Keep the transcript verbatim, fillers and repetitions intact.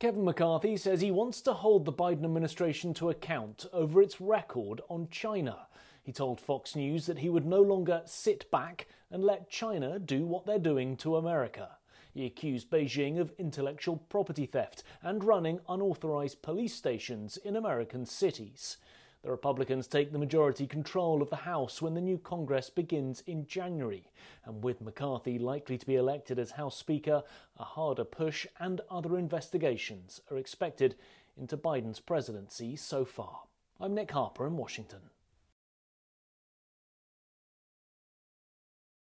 Kevin McCarthy says he wants to hold the Biden administration to account over its record on China. He told Fox News that he would no longer sit back and let China do what they're doing to America. He accused Beijing of intellectual property theft and running unauthorized police stations in American cities. The Republicans take the majority control of the House when the new Congress begins in January, and with McCarthy likely to be elected as House Speaker, a harder push and other investigations are expected into Biden's presidency so far. I'm Nick Harper in Washington.